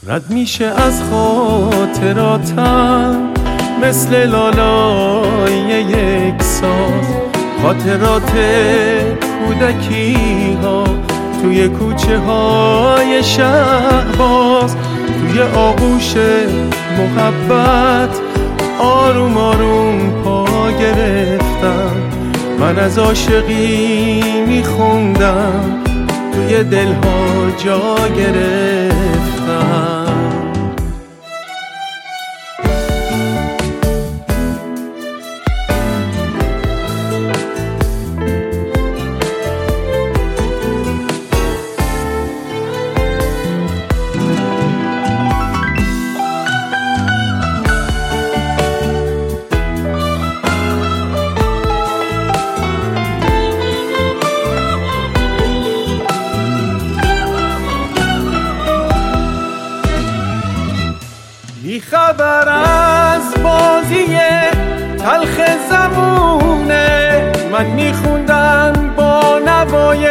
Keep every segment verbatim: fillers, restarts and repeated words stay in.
رد میشه از خاطراتم مثل لالای یک ساز، خاطرات کودکی ها توی کوچه های شهباز، توی آغوش محبت آروم آروم پا گرفتم. من از عاشقی میخوندم توی دلها جا گرفتم. بی خبر از بازی تلخ زمونه، من میخوندم با نوای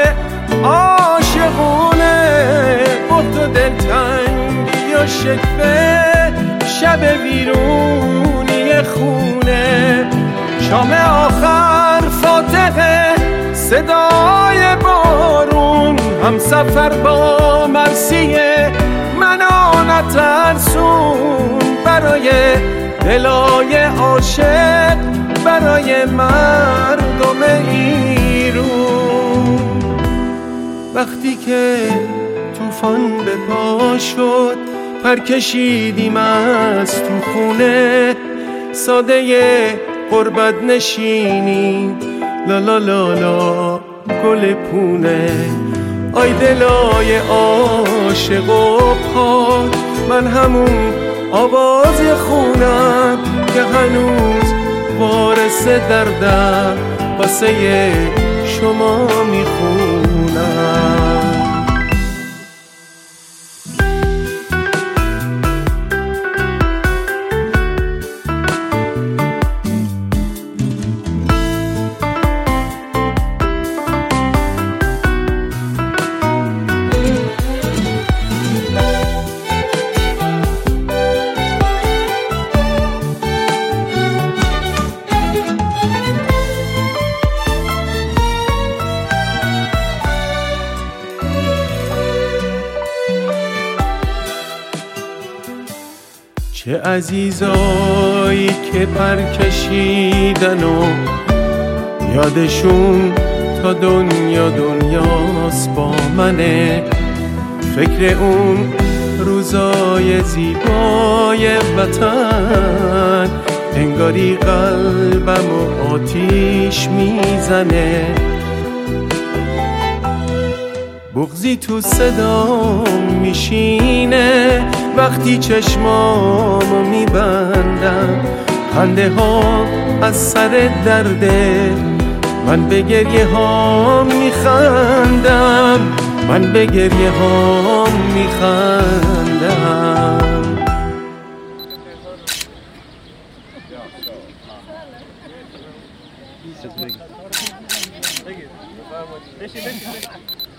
عاشقونه. بخت و دلتنگی و شکوه شب ویرونی خونه، شام آخر فاتحه صدای بارون، هم سفر با مرسیه منو نترسون. برای دلای عاشق، برای مردم ایرون. وقتی که طوفان به پا شد پر کشیدیم از تو خونه، ساده غربت نشینیم لا لا لا لا گل پونه. آی دلای عاشق و پاک، من همون آواز خونم که هنوز وارث دردم واسه شما میخونم. چه عزیزایی که پر کشیدن و یادشون تا دنیا دنیاست با منه. فکر اون روزای زیبای وطن انگاری قلبم و آتیش میزنه. بغضی تو صدام میشینه وقتی چشمامو میبندم. خنده ها از سر درده، من به گریه ها میخندم، من به گریه ها میخندم.